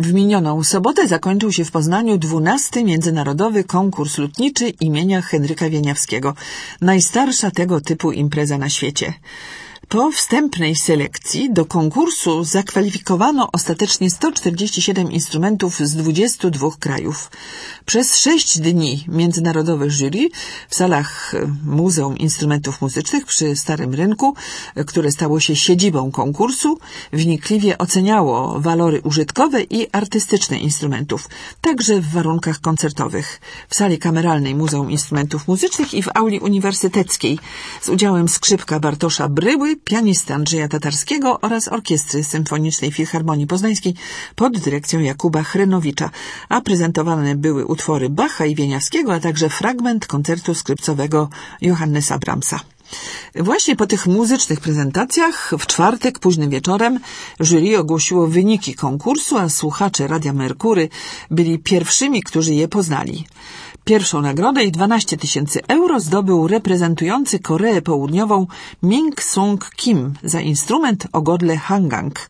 W minioną sobotę zakończył się w Poznaniu 12. Międzynarodowy Konkurs Lutniczy imienia Henryka Wieniawskiego. Najstarsza tego typu impreza na świecie. Po wstępnej selekcji do konkursu zakwalifikowano ostatecznie 147 instrumentów z 22 krajów. Przez 6 dni międzynarodowe jury w salach Muzeum Instrumentów Muzycznych przy Starym Rynku, które stało się siedzibą konkursu, wnikliwie oceniało walory użytkowe i artystyczne instrumentów, także w warunkach koncertowych. W sali kameralnej Muzeum Instrumentów Muzycznych i w auli uniwersyteckiej z udziałem skrzypka Bartosza Bryły, pianisty Andrzeja Tatarskiego oraz Orkiestry Symfonicznej Filharmonii Poznańskiej pod dyrekcją Jakuba Chrenowicza, a prezentowane były utwory Bacha i Wieniawskiego, a także fragment koncertu skrzypcowego Johannesa Brahmsa. Właśnie po tych muzycznych prezentacjach w czwartek późnym wieczorem jury ogłosiło wyniki konkursu, a słuchacze Radia Merkury byli pierwszymi, którzy je poznali. Pierwszą nagrodę i 12 000 euro zdobył reprezentujący Koreę Południową Ming Sung Kim za instrument o godle hangang.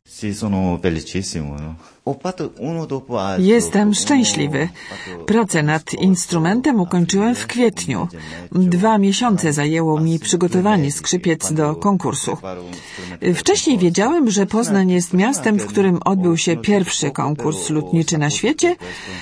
Jestem szczęśliwy. Pracę nad instrumentem ukończyłem w kwietniu. 2 miesiące zajęło mi przygotowanie skrzypiec do konkursu. Wcześniej wiedziałem, że Poznań jest miastem, w którym odbył się pierwszy konkurs lutniczy na świecie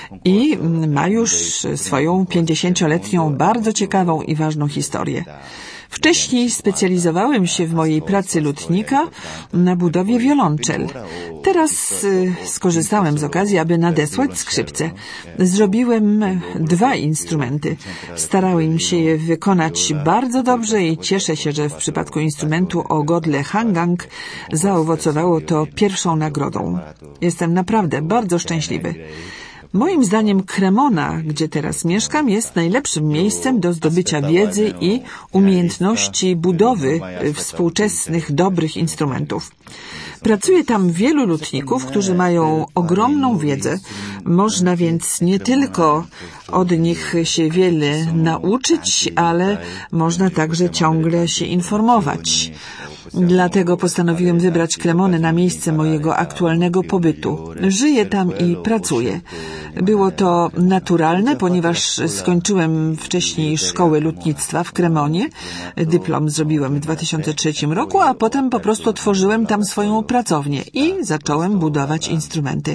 i ma już swoją 50-letnią, bardzo ciekawą i ważną historię. Wcześniej specjalizowałem się w mojej pracy lutnika na budowie wiolonczel. Teraz skorzystałem z okazji, aby nadesłać skrzypce. Zrobiłem 2 instrumenty. Starałem się je wykonać bardzo dobrze i cieszę się, że w przypadku instrumentu o godle hangang zaowocowało to pierwszą nagrodą. Jestem naprawdę bardzo szczęśliwy. Moim zdaniem Cremona, gdzie teraz mieszkam, jest najlepszym miejscem do zdobycia wiedzy i umiejętności budowy współczesnych, dobrych instrumentów. Pracuje tam wielu lutników, którzy mają ogromną wiedzę. Można więc nie tylko od nich się wiele nauczyć, ale można także ciągle się informować. Dlatego postanowiłem wybrać Cremonę na miejsce mojego aktualnego pobytu. Żyję tam i pracuję. Było to naturalne, ponieważ skończyłem wcześniej szkołę lutnictwa w Cremonie. Dyplom zrobiłem w 2003 roku, a potem po prostu otworzyłem tam swoją pracownię i zacząłem budować instrumenty.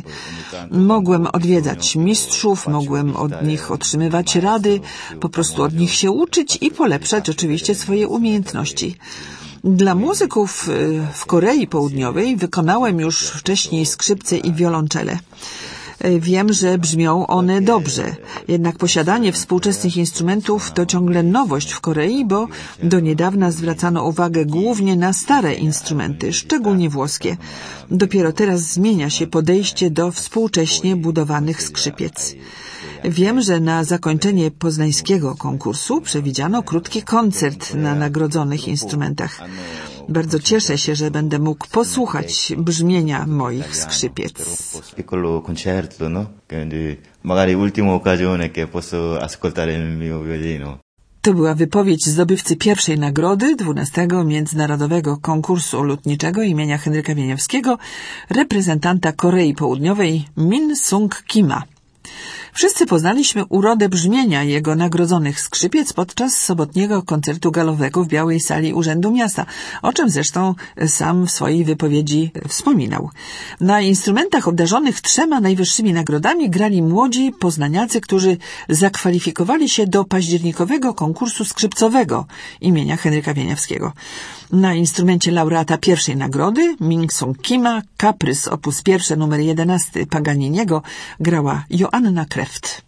Mogłem odwiedzać mistrzów, mogłem od nich otrzymywać rady, po prostu od nich się uczyć i polepszać oczywiście swoje umiejętności. Dla muzyków w Korei Południowej wykonałem już wcześniej skrzypce i wiolonczele. Wiem, że brzmią one dobrze, jednak posiadanie współczesnych instrumentów to ciągle nowość w Korei, bo do niedawna zwracano uwagę głównie na stare instrumenty, szczególnie włoskie. Dopiero teraz zmienia się podejście do współcześnie budowanych skrzypiec. Wiem, że na zakończenie poznańskiego konkursu przewidziano krótki koncert na nagrodzonych instrumentach. Bardzo cieszę się, że będę mógł posłuchać brzmienia moich skrzypiec. To była wypowiedź zdobywcy pierwszej nagrody 12. Międzynarodowego Konkursu Lutniczego imienia Henryka Wieniawskiego, reprezentanta Korei Południowej Min Sung Kima. Wszyscy poznaliśmy urodę brzmienia jego nagrodzonych skrzypiec podczas sobotniego koncertu galowego w Białej Sali Urzędu Miasta, o czym zresztą sam w swojej wypowiedzi wspominał. Na instrumentach obdarzonych 3 najwyższymi nagrodami grali młodzi poznaniacy, którzy zakwalifikowali się do październikowego konkursu skrzypcowego imienia Henryka Wieniawskiego. Na instrumencie laureata pierwszej nagrody, Min Sung Kima, Kaprys op. 1 nr 11 Paganiniego, grała Joanna Kreft.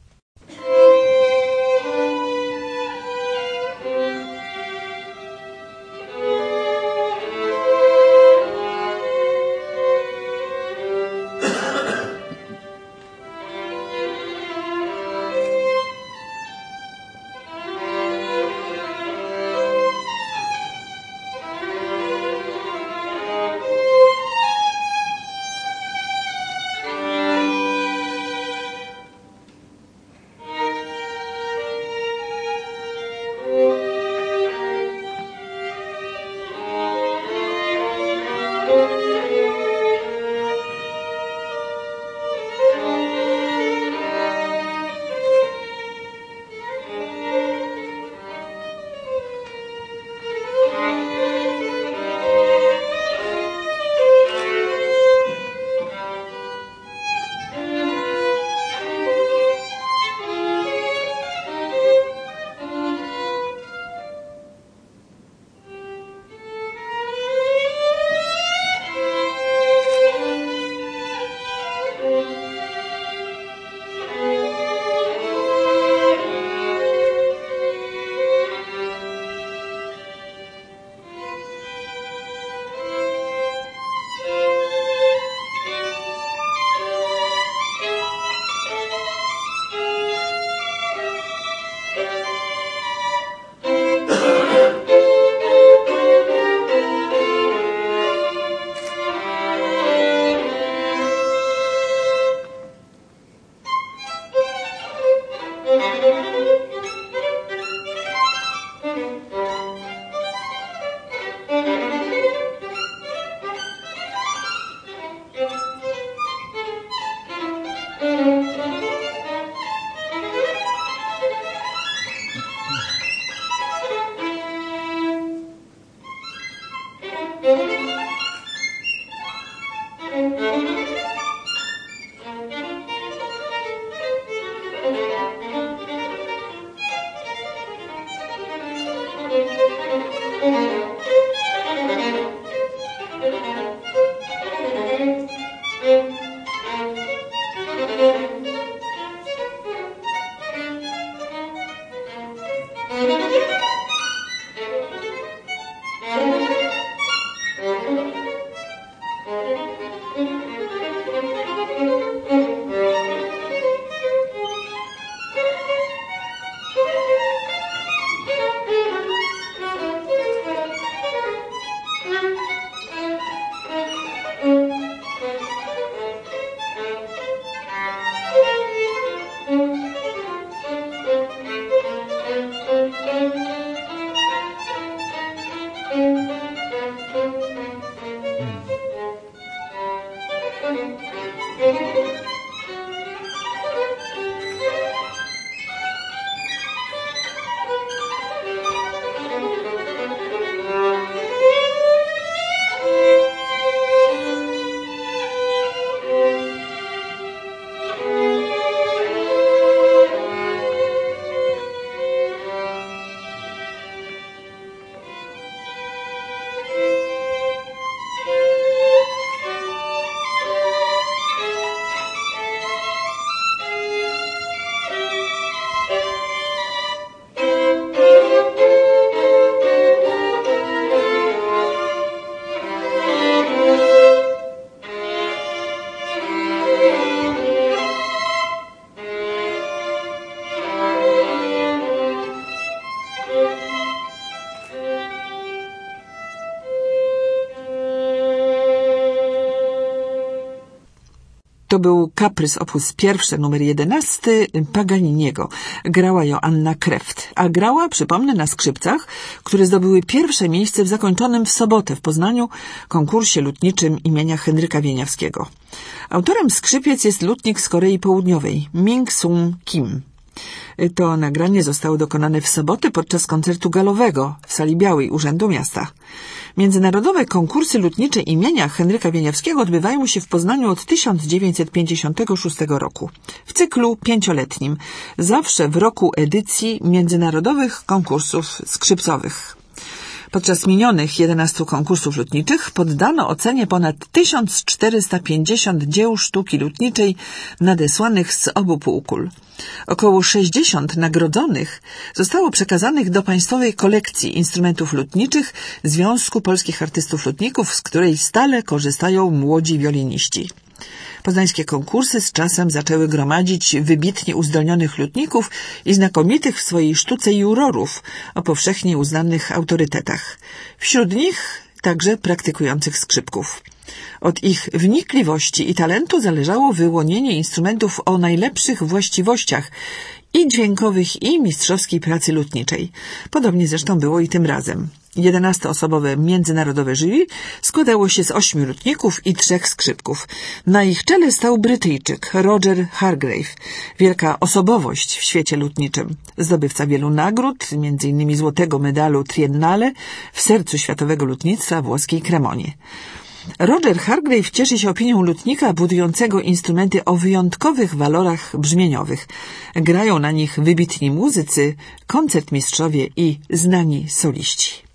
To był kaprys op. 1, numer 11 Paganiniego. Grała Joanna Kreft, a grała, przypomnę, na skrzypcach, które zdobyły pierwsze miejsce w zakończonym w sobotę w Poznaniu konkursie lutniczym imienia Henryka Wieniawskiego. Autorem skrzypiec jest lutnik z Korei Południowej, Ming-Sung Kim. To nagranie zostało dokonane w sobotę podczas koncertu galowego w Sali Białej Urzędu Miasta. Międzynarodowe konkursy lutnicze imienia Henryka Wieniawskiego odbywają się w Poznaniu od 1956 roku. W cyklu 5-letnim, zawsze w roku edycji międzynarodowych konkursów skrzypcowych. Podczas minionych 11 konkursów lutniczych poddano ocenie ponad 1450 dzieł sztuki lutniczej nadesłanych z obu półkul. Około 60 nagrodzonych zostało przekazanych do Państwowej Kolekcji Instrumentów Lutniczych Związku Polskich Artystów Lutników, z której stale korzystają młodzi wioliniści. Poznańskie konkursy z czasem zaczęły gromadzić wybitnie uzdolnionych lutników i znakomitych w swojej sztuce jurorów o powszechnie uznanych autorytetach. Wśród nich także praktykujących skrzypków. Od ich wnikliwości i talentu zależało wyłonienie instrumentów o najlepszych właściwościach i dźwiękowych, i mistrzowskiej pracy lutniczej. Podobnie zresztą było i tym razem. 11-osobowe międzynarodowe jury składało się z 8 lutników i 3 skrzypków. Na ich czele stał Brytyjczyk Roger Hargrave, wielka osobowość w świecie lutniczym, zdobywca wielu nagród, m.in. złotego medalu Triennale w sercu światowego lutnictwa włoskiej Cremonii. Roger Hargrave cieszy się opinią lutnika budującego instrumenty o wyjątkowych walorach brzmieniowych. Grają na nich wybitni muzycy, koncertmistrzowie i znani soliści.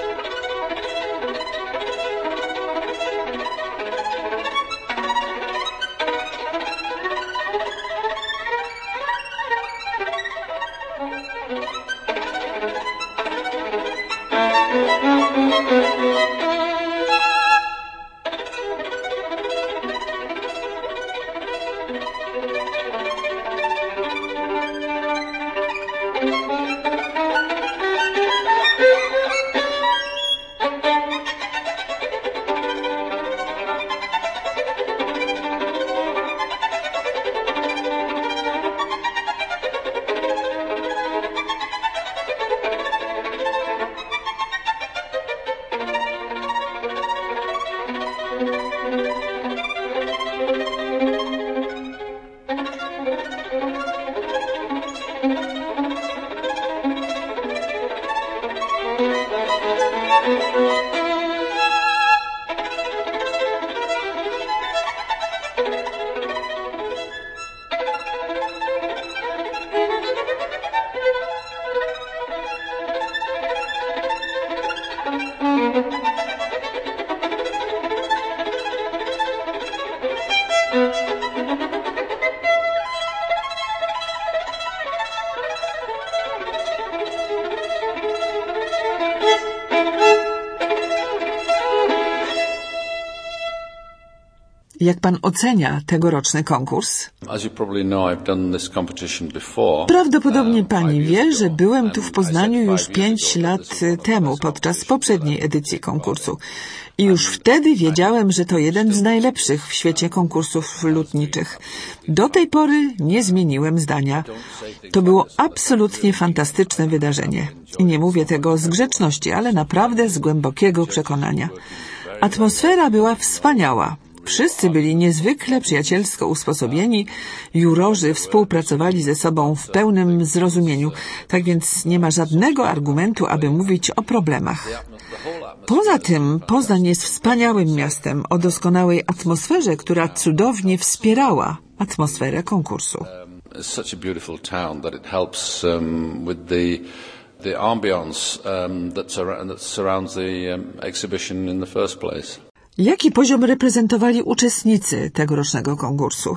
Jak pan ocenia tegoroczny konkurs? Prawdopodobnie pani wie, że byłem tu w Poznaniu już 5 lat temu podczas poprzedniej edycji konkursu. I już wtedy wiedziałem, że to jeden z najlepszych w świecie konkursów lutniczych. Do tej pory nie zmieniłem zdania. To było absolutnie fantastyczne wydarzenie. I nie mówię tego z grzeczności, ale naprawdę z głębokiego przekonania. Atmosfera była wspaniała. Wszyscy byli niezwykle przyjacielsko usposobieni, jurorzy współpracowali ze sobą w pełnym zrozumieniu, tak więc nie ma żadnego argumentu, aby mówić o problemach. Poza tym Poznań jest wspaniałym miastem o doskonałej atmosferze, która cudownie wspierała atmosferę konkursu. The ambience that surrounds the exhibition in the first place. Jaki poziom reprezentowali uczestnicy tegorocznego konkursu?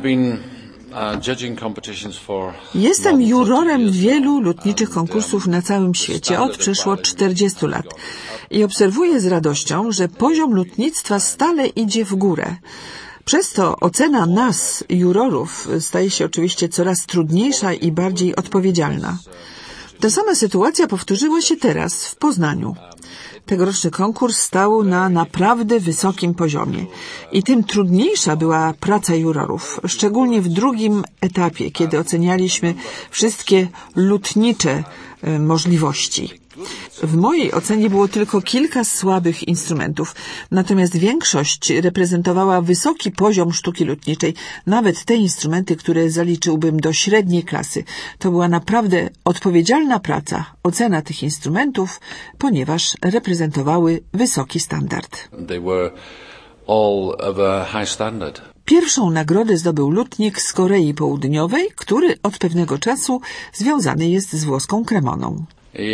Jestem jurorem wielu lutniczych konkursów na całym świecie od przeszło 40 lat i obserwuję z radością, że poziom lutnictwa stale idzie w górę. Przez to ocena nas, jurorów, staje się oczywiście coraz trudniejsza i bardziej odpowiedzialna. Ta sama sytuacja powtórzyła się teraz w Poznaniu. Tegoroczny konkurs stał na naprawdę wysokim poziomie i tym trudniejsza była praca jurorów, szczególnie w drugim etapie, kiedy ocenialiśmy wszystkie lutnicze możliwości. W mojej ocenie było tylko kilka słabych instrumentów, natomiast większość reprezentowała wysoki poziom sztuki lutniczej, nawet te instrumenty, które zaliczyłbym do średniej klasy. To była naprawdę odpowiedzialna praca, ocena tych instrumentów, ponieważ reprezentowały wysoki standard. They were all of a high standard. Pierwszą nagrodę zdobył lutnik z Korei Południowej, który od pewnego czasu związany jest z włoską kremoną.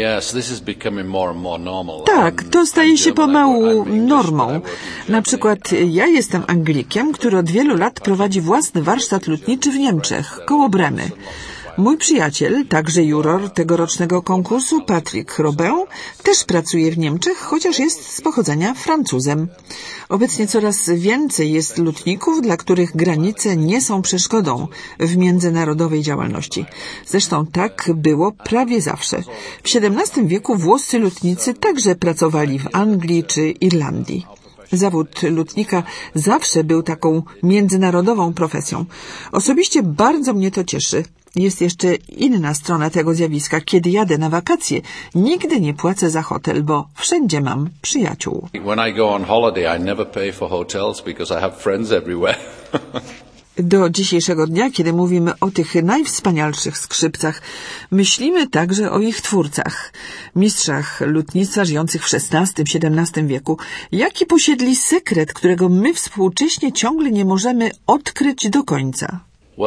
Tak, to staje się pomału normą. Na przykład ja jestem Anglikiem, który od wielu lat prowadzi własny warsztat lutniczy w Niemczech, koło Bremy. Mój przyjaciel, także juror tegorocznego konkursu, Patrick Robin, też pracuje w Niemczech, chociaż jest z pochodzenia Francuzem. Obecnie coraz więcej jest lutników, dla których granice nie są przeszkodą w międzynarodowej działalności. Zresztą tak było prawie zawsze. W XVII wieku włoscy lutnicy także pracowali w Anglii czy Irlandii. Zawód lutnika zawsze był taką międzynarodową profesją. Osobiście bardzo mnie to cieszy. Jest jeszcze inna strona tego zjawiska. Kiedy jadę na wakacje, nigdy nie płacę za hotel, bo wszędzie mam przyjaciół. When I go on holiday, I never pay for hotels because I have friends everywhere. Do dzisiejszego dnia, kiedy mówimy o tych najwspanialszych skrzypcach, myślimy także o ich twórcach, mistrzach lutnictwa żyjących w XVI-XVII wieku. Jaki posiedli sekret, którego my współcześnie ciągle nie możemy odkryć do końca?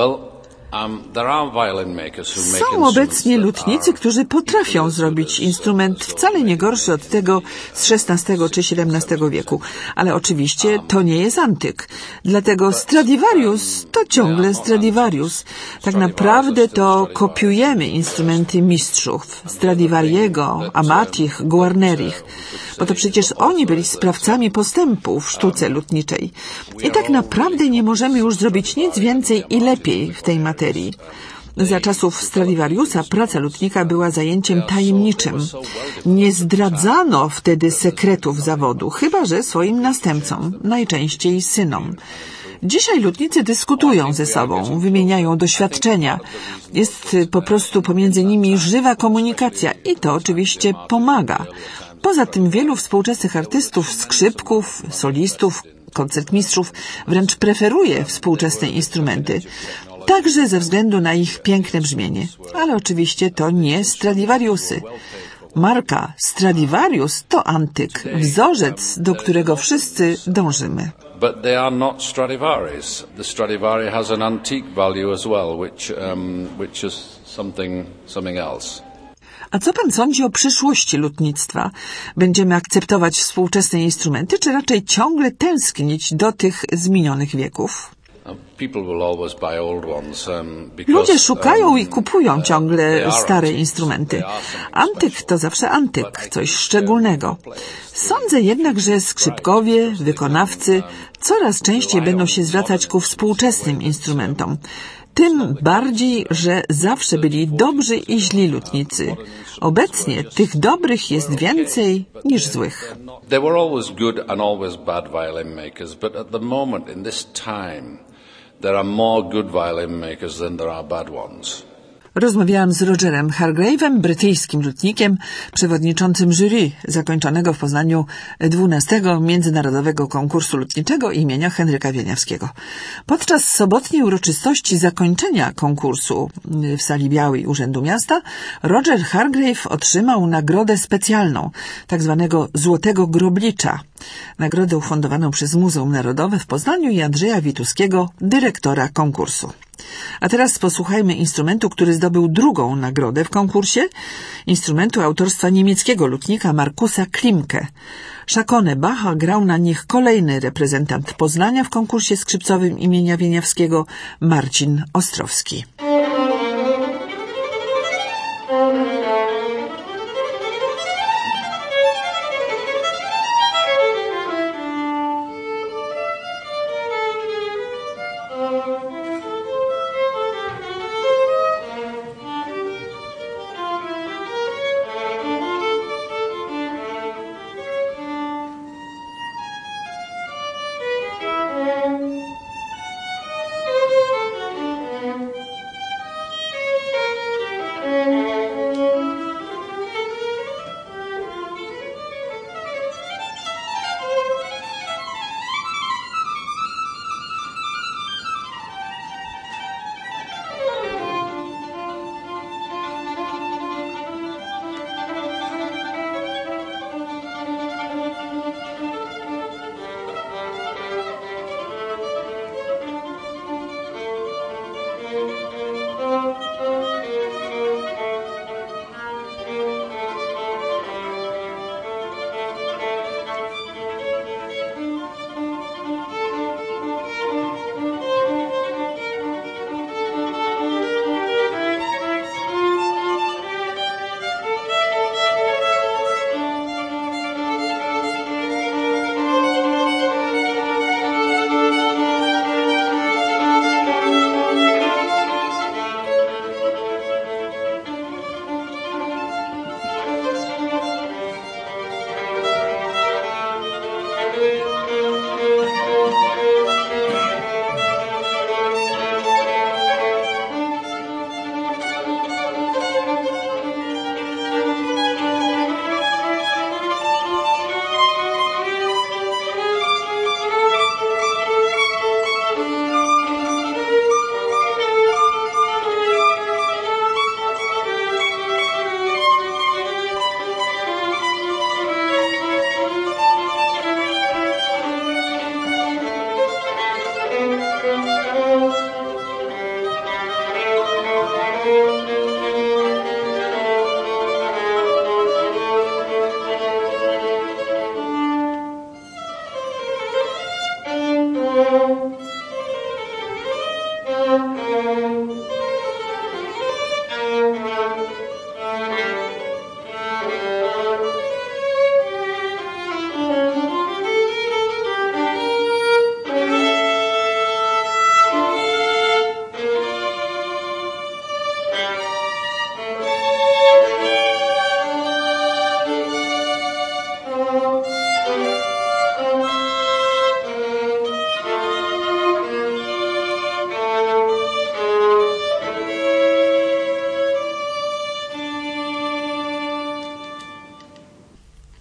Są obecnie lutnicy, którzy potrafią zrobić instrument wcale nie gorszy od tego z XVI czy XVII wieku, ale oczywiście to nie jest antyk. Dlatego Stradivarius to ciągle Stradivarius. Tak naprawdę to kopiujemy instrumenty mistrzów Stradivariego, Amatich, Guarnerich, bo to przecież oni byli sprawcami postępu w sztuce lutniczej. I tak naprawdę nie możemy już zrobić nic więcej i lepiej w tej materii. Za czasów Stradivariusa praca lutnika była zajęciem tajemniczym. Nie zdradzano wtedy sekretów zawodu, chyba że swoim następcom, najczęściej synom. Dzisiaj lutnicy dyskutują ze sobą, wymieniają doświadczenia. Jest po prostu pomiędzy nimi żywa komunikacja i to oczywiście pomaga. Poza tym wielu współczesnych artystów, skrzypków, solistów, koncertmistrzów wręcz preferuje współczesne instrumenty. Także ze względu na ich piękne brzmienie. Ale oczywiście to nie Stradivariusy. Marka Stradivarius to antyk, wzorzec, do którego wszyscy dążymy. But they are not Stradivarius. The Stradivari has an antique value as well, which is something else. A co pan sądzi o przyszłości lutnictwa? Będziemy akceptować współczesne instrumenty, czy raczej ciągle tęsknić do tych z minionych wieków? Ludzie szukają i kupują ciągle stare instrumenty. Antyk to zawsze antyk, coś szczególnego. Sądzę jednak, że skrzypkowie, wykonawcy coraz częściej będą się zwracać ku współczesnym instrumentom. Tym bardziej, że zawsze byli dobrzy i źli lutnicy. Obecnie tych dobrych jest więcej niż złych. There were always good and always bad violin makers, but at the moment in this time there are more good violin makers than there are bad ones. Rozmawiałam z Rogerem Hargrave'em, brytyjskim lutnikiem, przewodniczącym jury zakończonego w Poznaniu 12. Międzynarodowego Konkursu Lutniczego imienia Henryka Wieniawskiego. Podczas sobotniej uroczystości zakończenia konkursu w Sali Białej Urzędu Miasta Roger Hargrave otrzymał nagrodę specjalną, tak zwanego Złotego Groblicza. Nagrodę ufundowaną przez Muzeum Narodowe w Poznaniu i Andrzeja Wituskiego, dyrektora konkursu. A teraz posłuchajmy instrumentu, który zdobył drugą nagrodę w konkursie, instrumentu autorstwa niemieckiego lutnika Markusa Klimke. Szakone Bacha grał na nich kolejny reprezentant Poznania w konkursie skrzypcowym imienia Wieniawskiego, Marcin Ostrowski.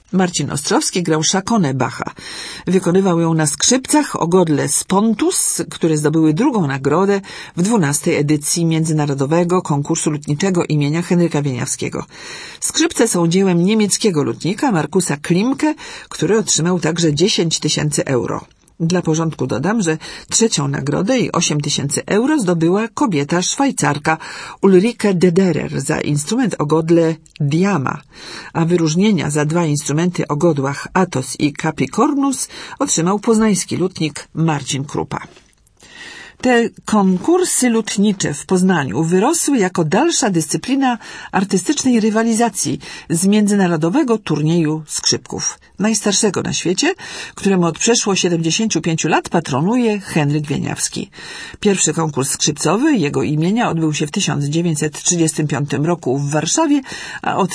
Marcin Ostrowski grał szakonę Bacha. Wykonywał ją na skrzypcach o godle Spontus, które zdobyły drugą nagrodę w 12. edycji Międzynarodowego Konkursu Lutniczego imienia Henryka Wieniawskiego. Skrzypce są dziełem niemieckiego lutnika Markusa Klimke, który otrzymał także 10 000 euro. Dla porządku dodam, że trzecią nagrodę i 8 000 euro zdobyła kobieta Szwajcarka Ulrike Dederer za instrument o godle Diama, a wyróżnienia za 2 instrumenty o godłach Athos i Capricornus otrzymał poznański lutnik Marcin Krupa. Te konkursy lutnicze w Poznaniu wyrosły jako dalsza dyscyplina artystycznej rywalizacji z międzynarodowego turnieju skrzypków, najstarszego na świecie, któremu od przeszło 75 lat patronuje Henryk Wieniawski. Pierwszy konkurs skrzypcowy jego imienia odbył się w 1935 roku w Warszawie, a od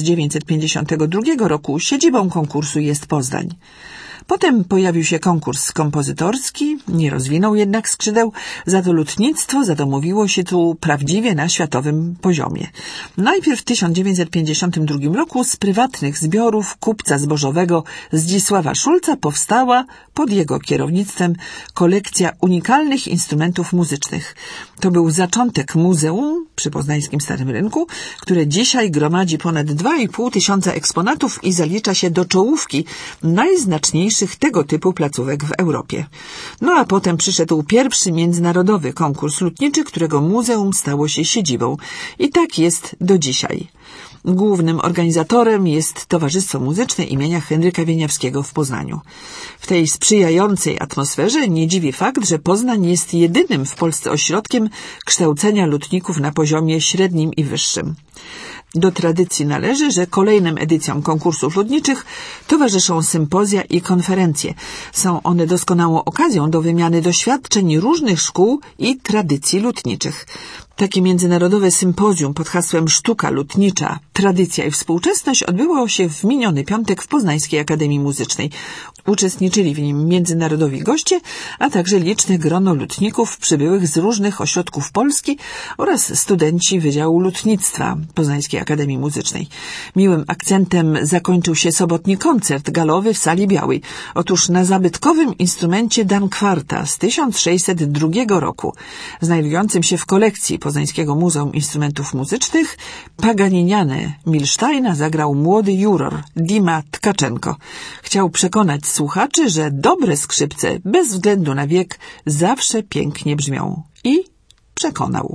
1952 roku siedzibą konkursu jest Poznań. Potem pojawił się konkurs kompozytorski, nie rozwinął jednak skrzydeł, za to lutnictwo zadomowiło się tu prawdziwie na światowym poziomie. Najpierw w 1952 roku z prywatnych zbiorów kupca zbożowego Zdzisława Szulca powstała pod jego kierownictwem kolekcja unikalnych instrumentów muzycznych. To był zaczątek muzeum przy poznańskim Starym Rynku, które dzisiaj gromadzi ponad 2,5 tysiąca eksponatów i zalicza się do czołówki najznaczniejszych tego typu placówek w Europie. No a potem przyszedł pierwszy międzynarodowy konkurs lutniczy, którego muzeum stało się siedzibą. I tak jest do dzisiaj. Głównym organizatorem jest Towarzystwo Muzyczne imienia Henryka Wieniawskiego w Poznaniu. W tej sprzyjającej atmosferze nie dziwi fakt, że Poznań jest jedynym w Polsce ośrodkiem kształcenia lutników na poziomie średnim i wyższym. Do tradycji należy, że kolejnym edycjom konkursów lutniczych towarzyszą sympozja i konferencje. Są one doskonałą okazją do wymiany doświadczeń różnych szkół i tradycji lutniczych. Takie międzynarodowe sympozjum pod hasłem Sztuka lutnicza, tradycja i współczesność odbyło się w miniony piątek w Poznańskiej Akademii Muzycznej. Uczestniczyli w nim międzynarodowi goście, a także liczne grono lutników przybyłych z różnych ośrodków Polski oraz studenci Wydziału Lutnictwa Poznańskiej Akademii Muzycznej. Miłym akcentem zakończył się sobotni koncert galowy w Sali Białej. Otóż na zabytkowym instrumencie Dankwarta z 1602 roku, znajdującym się w kolekcji Poznańskiego Muzeum Instrumentów Muzycznych, Paganinianę Milsteina zagrał młody juror Dima Tkaczenko. Chciał przekonać słuchaczy, że dobre skrzypce bez względu na wiek zawsze pięknie brzmią. I przekonał.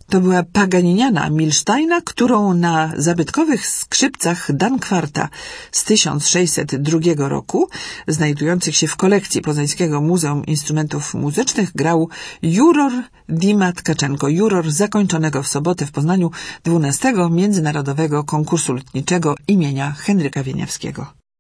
To była Paganiniana Milsteina, którą na zabytkowych skrzypcach Dankwarta z 1602 roku, znajdujących się w kolekcji Poznańskiego Muzeum Instrumentów Muzycznych, grał juror Dima Tkaczenko, juror zakończonego w sobotę w Poznaniu 12. Międzynarodowego Konkursu Lutniczego imienia Henryka Wieniawskiego.